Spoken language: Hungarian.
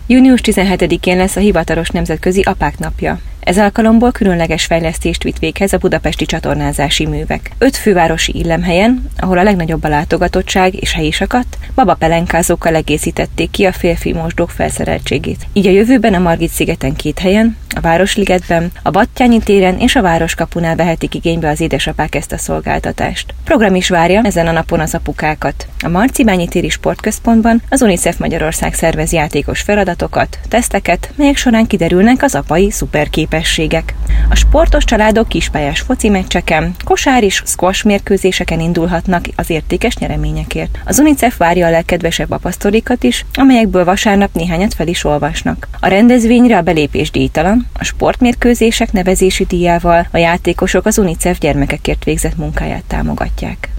Június 17-én lesz a hivatalos nemzetközi apák napja. Ez alkalomból különleges fejlesztést vitt véghez a budapesti csatornázási művek. 5 fővárosi illemhelyen, ahol a legnagyobb a látogatottság és helyi sakadt, babapelenkázókkal egészítették ki a férfi mosdók felszereltségét. Így a jövőben a Margit-szigeten 2 helyen, a Városligetben, a Batthyány téren és a Városkapunál vehetik igénybe az édesapák ezt a szolgáltatást. Program is várja ezen a napon az apukákat. A Marcibányi téri sportközpontban az UNICEF Magyarország szervez játékos feladatokat, teszteket, melyek során kiderülnek az apai szuperképességek. A sportos családok kispályás foci meccseken, kosár és squash mérkőzéseken indulhatnak az értékes nyereményekért. Az UNICEF várja a legkedvesebb apasztorikat is, amelyekből vasárnap néhányat fel is olvasnak. A rendezvényre a belépés díjtalan, a sportmérkőzések nevezési díjával a játékosok az UNICEF gyermekekért végzett munkáját támogatják.